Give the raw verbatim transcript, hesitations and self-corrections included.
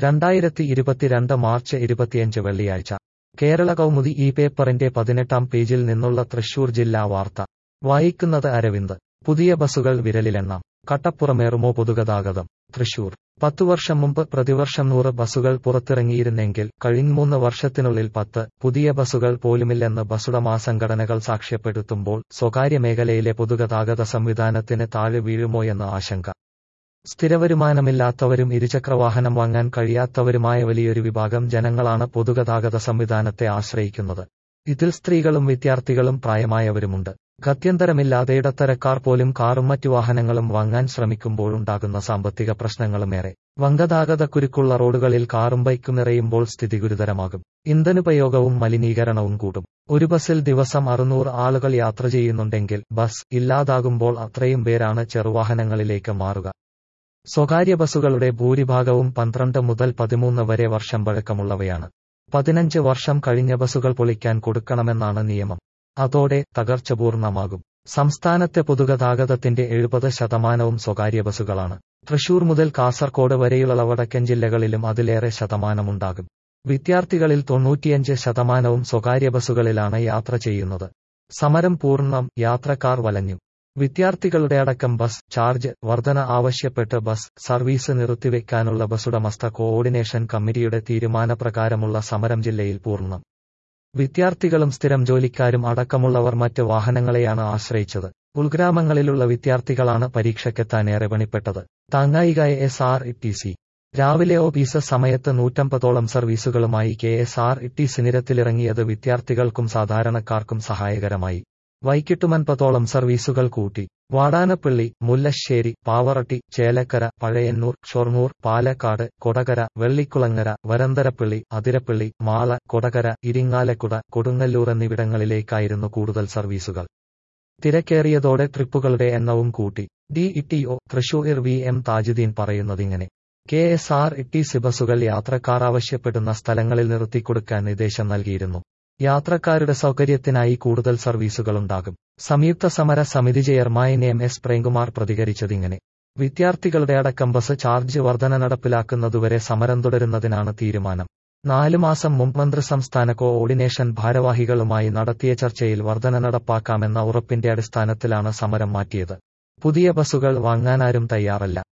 രണ്ടായിരത്തി ഇരുപത്തിരണ്ട് മാർച്ച് ഇരുപത്തിയഞ്ച് വെള്ളിയാഴ്ച കേരള കൗമുദി ഈ പേപ്പറിന്റെ പതിനെട്ടാം പേജിൽ നിന്നുള്ള തൃശൂർ ജില്ലാ വാർത്ത വായിക്കുന്നത് അരവിന്ദ്. പുതിയ ബസുകൾ വിരലിലെണ്ണാം. കട്ടപ്പുറമേറുമോ പൊതുഗതാഗതം? തൃശൂർ. പത്തു വർഷം മുമ്പ് പ്രതിവർഷം നൂറ് ബസുകൾ പുറത്തിറങ്ങിയിരുന്നെങ്കിൽ കഴിഞ്ഞ മൂന്ന് വർഷത്തിനുള്ളിൽ പത്ത് പുതിയ ബസുകൾ പോലുമില്ലെന്ന് ബസുടമ സംഘടനകൾ സാക്ഷ്യപ്പെടുത്തുമ്പോൾ സ്വകാര്യ മേഖലയിലെ പൊതുഗതാഗത സംവിധാനത്തിന് താഴെ വീഴുമോയെന്ന ആശങ്ക. സ്ഥിരവരുമാനമില്ലാത്തവരും ഇരുചക്രവാഹനം വാങ്ങാൻ കഴിയാത്തവരുമായ വലിയൊരു വിഭാഗം ജനങ്ങളാണ് പൊതുഗതാഗത സംവിധാനത്തെ ആശ്രയിക്കുന്നത്. ഇതിൽ സ്ത്രീകളും വിദ്യാർത്ഥികളും പ്രായമായവരുമുണ്ട്. ഗത്യന്തരമില്ലാതെ ഇടത്തരക്കാർ പോലും കാറും മറ്റു വാഹനങ്ങളും വാങ്ങാൻ ശ്രമിക്കുമ്പോഴുണ്ടാകുന്ന സാമ്പത്തിക പ്രശ്നങ്ങളുമേറെ. വൻഗതാഗതക്കുരുക്കുള്ള റോഡുകളിൽ കാറും ബൈക്കും നിറയുമ്പോൾ സ്ഥിതി ഗുരുതരമാകും. ഇന്ധനുപയോഗവും മലിനീകരണവും കൂടും. ഒരു ബസിൽ ദിവസം അറുന്നൂറ് ആളുകൾ യാത്ര ചെയ്യുന്നുണ്ടെങ്കിൽ ബസ് ഇല്ലാതാകുമ്പോൾ അത്രയും പേരാണ് ചെറുവാഹനങ്ങളിലേക്ക് മാറുക. സ്വകാര്യ ബസുകളുടെ ഭൂരിഭാഗവും പന്ത്രണ്ട് മുതൽ പതിമൂന്ന് വരെ വർഷം പഴക്കമുള്ളവയാണ്. പതിനഞ്ച് വർഷം കഴിഞ്ഞ ബസുകൾ പൊളിക്കാൻ കൊടുക്കണമെന്നാണ് നിയമം. അതോടെ തകർച്ച പൂർണ്ണമാകും. സംസ്ഥാനത്തെ പൊതുഗതാഗതത്തിന്റെ എഴുപത് ശതമാനവും സ്വകാര്യ ബസുകളാണ്. തൃശൂർ മുതൽ കാസർകോട് വരെയുള്ള വടക്കൻ ജില്ലകളിലും അതിലേറെ ശതമാനമുണ്ടാകും. വിദ്യാർത്ഥികളിൽ തൊണ്ണൂറ്റിയഞ്ച് ശതമാനവും സ്വകാര്യ ബസുകളിലാണ് യാത്ര ചെയ്യുന്നത്. സമരം പൂർണ്ണം. യാത്രക്കാർ വലഞ്ഞു. വിദ്യാർത്ഥികളുടെ അടക്കം ബസ് ചാർജ് വർധന ആവശ്യപ്പെട്ട് ബസ് സർവീസ് നിർത്തിവെക്കാനുള്ള ബസുടമസ്ഥ കോഓർഡിനേഷൻ കമ്മിറ്റിയുടെ തീരുമാനപ്രകാരമുള്ള സമരം ജില്ലയിൽ പൂർണ്ണം. വിദ്യാർത്ഥികളും സ്ഥിരം ജോലിക്കാരും അടക്കമുള്ളവർ മറ്റ് വാഹനങ്ങളെയാണ് ആശ്രയിച്ചത്. ഉൾഗ്രാമങ്ങളിലുള്ള വിദ്യാർത്ഥികളാണ് പരീക്ഷയ്ക്കെത്താനേറെ പണിപ്പെട്ടത്. താങ്ങായിക S R E T C. രാവിലെ ഓഫീസ് സമയത്ത് നൂറ്റമ്പതോളം സർവീസുകളുമായി K S R E T C നിരത്തിലിറങ്ങിയത് വിദ്യാർത്ഥികൾക്കും സാധാരണക്കാർക്കും സഹായകരമായി. വൈകിട്ടുമൻപതോളം സർവീസുകൾ കൂട്ടി. വാടാനപ്പള്ളി, മുല്ലശ്ശേരി, പാവറട്ടി, ചേലക്കര, പഴയന്നൂർ, ഷൊർണൂർ, പാലക്കാട്, കൊടകര, വെള്ളിക്കുളങ്ങര, വരന്തരപ്പള്ളി, അതിരപ്പള്ളി, മാള, കൊടകര, ഇരിങ്ങാലക്കുട, കൊടുങ്ങല്ലൂർ എന്നിവിടങ്ങളിലേക്കായിരുന്നു കൂടുതൽ സർവീസുകൾ. തിരക്കേറിയതോടെ ട്രിപ്പുകളുടെ എണ്ണവും കൂട്ടി. D E T O Thrissur V M Thajudheen പറയുന്നതിങ്ങനെ. K S R E T C ബസുകൾ യാത്രക്കാർ ആവശ്യപ്പെടുന്ന സ്ഥലങ്ങളിൽ നിർത്തിക്കൊടുക്കാൻ നിർദ്ദേശം നൽകിയിരുന്നു. യാത്രക്കാരുടെ സൗകര്യത്തിനായി കൂടുതൽ സർവീസുകളുണ്ടാകും. സംയുക്ത സമര സമിതി ചെയർമാൻ എം എസ് പ്രേംകുമാർ പ്രതികരിച്ചതിങ്ങനെ. വിദ്യാർത്ഥികളുടെ അടക്കം ബസ് ചാർജ് വർധന നടപ്പിലാക്കുന്നതുവരെ സമരം തുടരുന്നതിനാണ് തീരുമാനം. നാലു മാസം മുമ്പ് മന്ത്രി സംസ്ഥാന കോഓർഡിനേഷൻ ഭാരവാഹികളുമായി നടത്തിയ ചർച്ചയിൽ വർധന നടപ്പാക്കാമെന്ന ഉറപ്പിന്റെ അടിസ്ഥാനത്തിലാണ് സമരം മാറ്റിയത്. പുതിയ ബസുകൾ വാങ്ങാനാരും തയ്യാറല്ല.